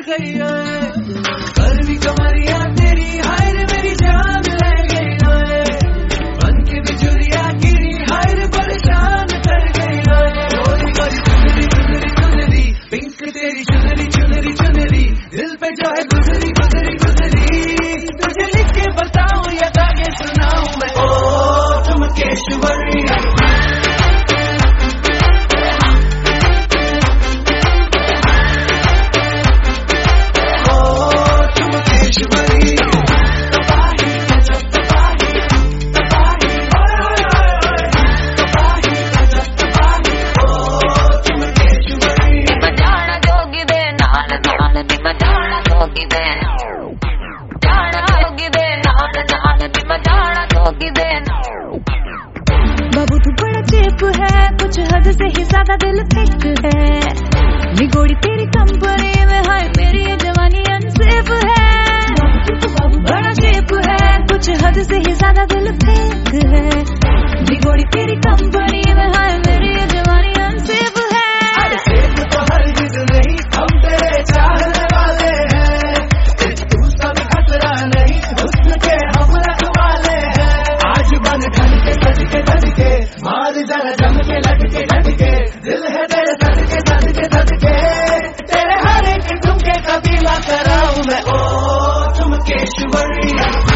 गई है। करवी कमरिया तेरी हाय रे मेरी जान ले गई है। बन के बिजुरिया गिरी हाय रे परेशान कर गई है। चोरी करी चुनरी चुनरी चुनरी पिंक तेरी चुनरी चुनरी चुनरी दिल पे जो है गुजरी गुजरी गुजरी। तुझे लिख के बताऊं या गाके सुनाऊं मैं ओ चुमकेश्वरी। बाबू तू बड़ा चेप है, कुछ हद से ही ज्यादा दिल थिक है। निगोड़ी तेरी कंपनी में हाय मेरी ये जवानी अनसेफ है। बाबू बड़ा चेप है, कुछ हद से ही ज्यादा दिल थिक है। निगोड़ी तेरी कंपनी में हाय मेरी ये जवानी अनसेफ है। अरे सेफ तो हरगिज़ नहीं, हम तेरे चाहने वाले हैं। तू सब खतरा नहीं, हुस्न के हम रखवाले हैं। आज बन ढल के सज के धज के मार जरा जम के लटके दिल है तेरे सदके तेरे हर एक तुमके कबीला कराऊं मैं ओ चुमकेश्वरी।